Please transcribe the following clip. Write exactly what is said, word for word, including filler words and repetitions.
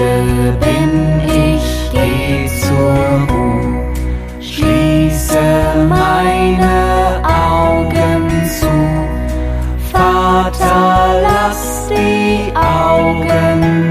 müde bin, ich geh zur Ruh, schließe meine Augen zu. Vater, lass die Augen